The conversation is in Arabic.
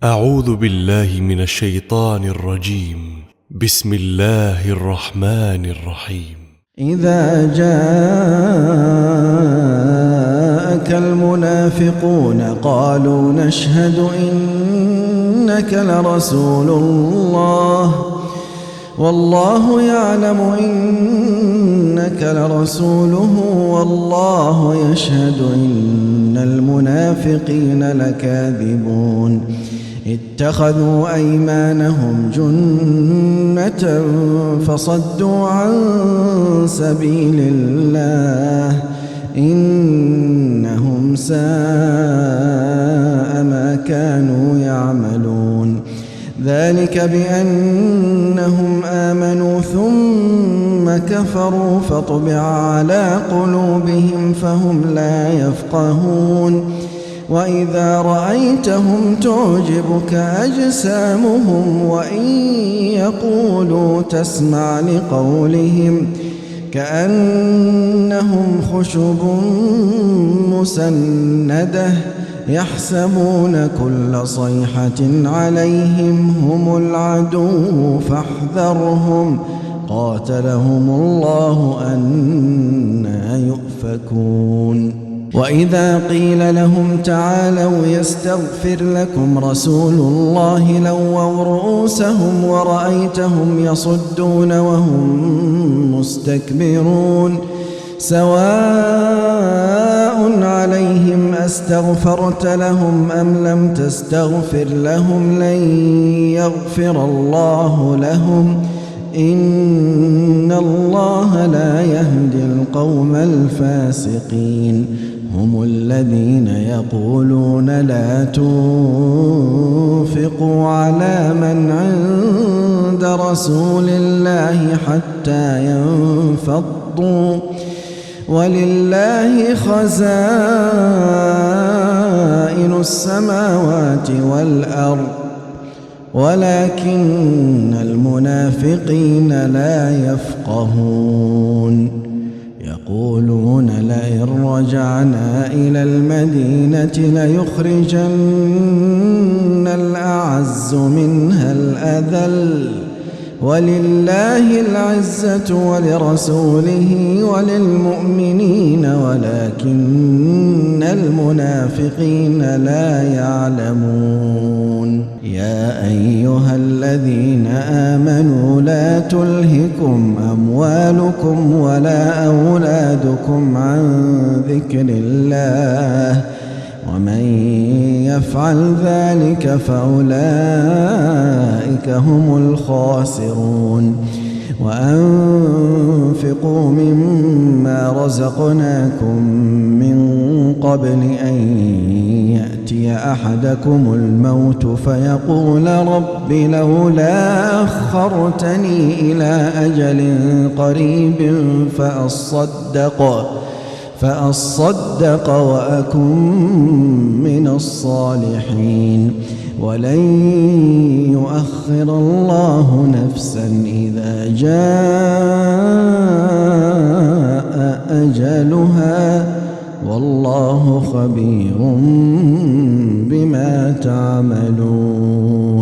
أعوذ بالله من الشيطان الرجيم. بسم الله الرحمن الرحيم. إذا جاءك المنافقون قالوا نشهد إنك لرسول الله والله يعلم إنك لرسوله والله يشهد إن المنافقين لكاذبون اتخذوا أيمانهم جنة فصدوا عن سبيل الله إنهم ساء ما كانوا يعملون ذلك بأنهم آمنوا ثم كفروا فطبع على قلوبهم فهم لا يفقهون وإذا رأيتهم تعجبك أجسامهم وإن يقولوا تسمع لقولهم كأنهم خشب مسندة يحسبون كل صيحة عليهم هم العدو فاحذرهم قاتلهم الله أنى يؤفكون وإذا قيل لهم تعالوا يستغفر لكم رسول الله لووا رؤوسهم ورأيتهم يصدون وهم مستكبرون سواء عليهم أستغفرت لهم أم لم تستغفر لهم لن يغفر الله لهم إن الله لا يهدي القوم الفاسقين هم الذين يقولون لا تنفقوا على من عند رسول الله حتى ينفضوا ولله خزائن السماوات والأرض ولكن المنافقين لا يفقهون يقولون لئن رجعنا إلى المدينة ليخرجن الأعز منها الأذل ولله العزة ولرسوله وللمؤمنين ولكن المنافقين لا يعلمون يا أيها الذين آمنوا لا تلهكم أموالكم ولا أولادكم عن ذكر الله ومن يفعل ذلك فأولئك هم الخاسرون وأنفقوا مما رزقناكم من قبل أن يأتي أحدكم الموت فيقول رب لولا أخرتني إلى أجل قريب فأصدق وأكن من الصالحين ولن يؤخر الله نفسا إذا جاء أجلها والله خبير بما تعملون.